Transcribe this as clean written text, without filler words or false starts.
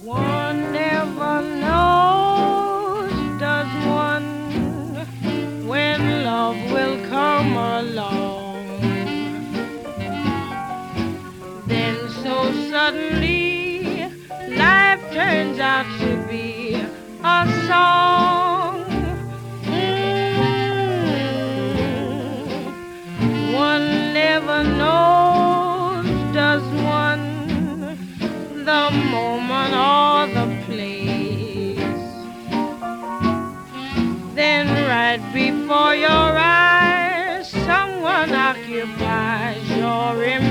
One never knows, does one, when love will come along. Then so suddenly life turns out to be a song. One never knows, does one, the moment or the place. Then right before your eyes, someone occupies your imagination.